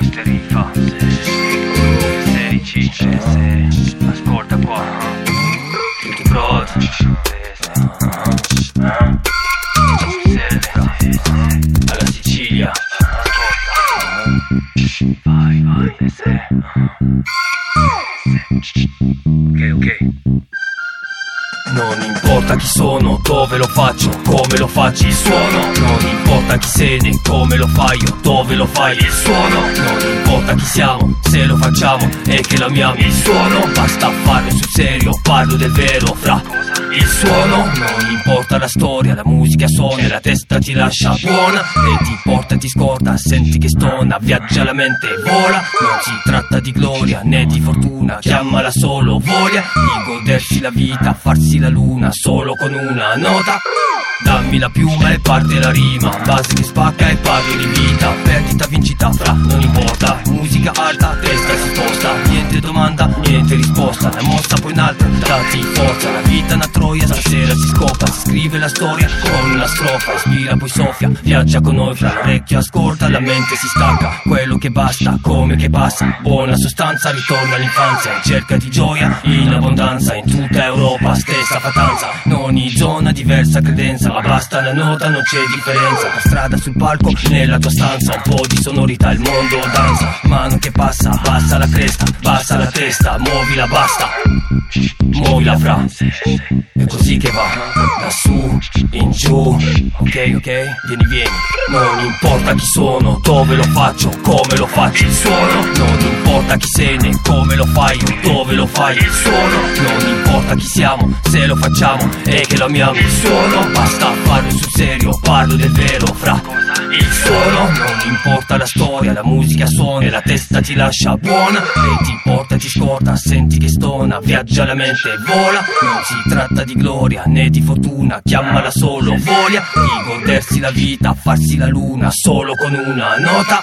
questa è rifa. 16, ascolta qua. Brod, alla Sicilia. Vai, ok. Non importa chi sono, dove lo faccio, come lo faccio il suono. Non importa chi sei né come lo fai o dove lo fai il suono. Non importa chi siamo, se lo facciamo e che lo amiamo il suono. Basta farlo sul serio, parlo del vero fra il suono. Non importa la storia, la musica suona e la testa ti lascia buona. E ti porta, ti scorda, senti che stona, viaggia la mente e vola. Non si tratta di gloria né di fortuna, chiamala solo voglia di godersi la vita, farsi la luna solo con una nota. Dammi la piuma e parte la rima, base che spacca e parlo di vita. Perdita, vincita, fra, non importa. Musica alta, testa si sposta. Niente domanda, niente risposta. La mossa poi un'altra, dati forza. La vita è una troia, stasera si scopa. Si scrive la storia con una strofa. Ispira poi soffia, viaggia con noi. Fra l'orecchio ascolta, la mente si stacca. Quello che basta, come che passa. Buona sostanza, ritorna all'infanzia. In cerca di gioia, in abbondanza. In tutta Europa, stessa fatanza. In ogni zona, diversa credenza. Ma basta la nota, non c'è differenza. Per strada, sul palco, nella tua stanza. Un po' di sonorità, il mondo danza. Mano che passa, passa la cresta, passa la testa, muovila, basta. Muovila fra. È così che va, da su, in giù. Ok, vieni. Non importa chi sono, dove lo faccio, come lo faccio il suono. Non importa chi sei né come lo fai o dove lo fai il suono. Non importa chi siamo, se lo facciamo e che lo amiamo il suono. Basta farlo sul serio, parlo del vero fra il suono. Non importa la storia, la musica suona e la testa ti lascia buona. E ti porta, ti scorda, senti che stona, viaggia la mente e vola. Non si tratta di gloria né di fortuna, chiamala solo voglia di godersi la vita, farsi la luna solo con una nota.